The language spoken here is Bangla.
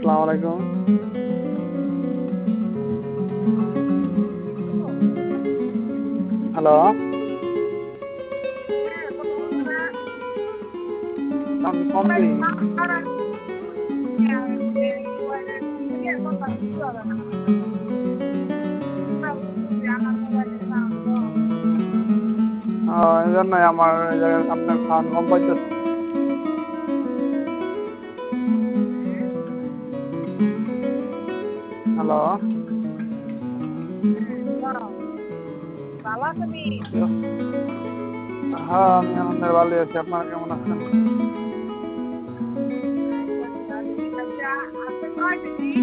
আসসালামু আলাইকুম। হ্যালো। সাউন্ড কম দিই। এই জন্যই আমার এই যে আপনার সাউন্ড কম পাইতেছে। হ্যালো। হ্যাঁ, আমি আনন্দের ভালো আছি। আপনারা কেমন আছেন?